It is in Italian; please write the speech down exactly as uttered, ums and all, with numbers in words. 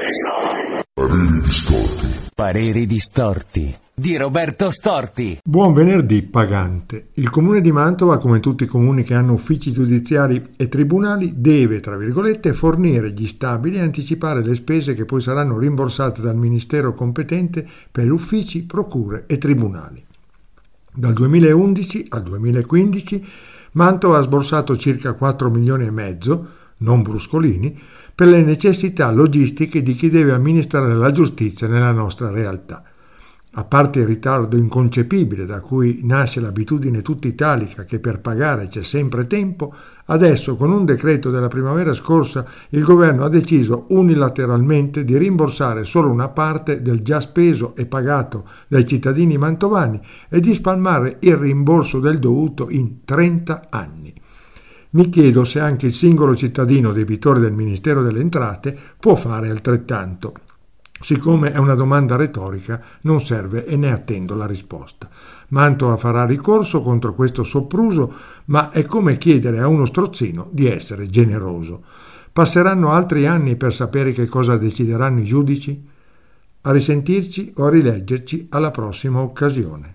Pareri distorti. Pareri distorti di Roberto Storti. Buon venerdì pagante. Il comune di Mantova, come tutti i comuni che hanno uffici giudiziari e tribunali, deve, tra virgolette, fornire gli stabili e anticipare le spese che poi saranno rimborsate dal ministero competente per uffici, procure e tribunali. Dal duemilaundici al duemilaquindici Mantova ha sborsato circa quattro milioni e mezzo, non bruscolini, per le necessità logistiche di chi deve amministrare la giustizia nella nostra realtà. A parte il ritardo inconcepibile da cui nasce l'abitudine tutta italica che per pagare c'è sempre tempo, adesso con un decreto della primavera scorsa il governo ha deciso unilateralmente di rimborsare solo una parte del già speso e pagato dai cittadini mantovani e di spalmare il rimborso del dovuto in trenta anni. Mi chiedo se anche il singolo cittadino debitore del Ministero delle Entrate può fare altrettanto. Siccome è una domanda retorica, non serve e ne attendo la risposta. Mantova farà ricorso contro questo sopruso, ma è come chiedere a uno strozzino di essere generoso. Passeranno altri anni per sapere che cosa decideranno i giudici? A risentirci o a rileggerci alla prossima occasione.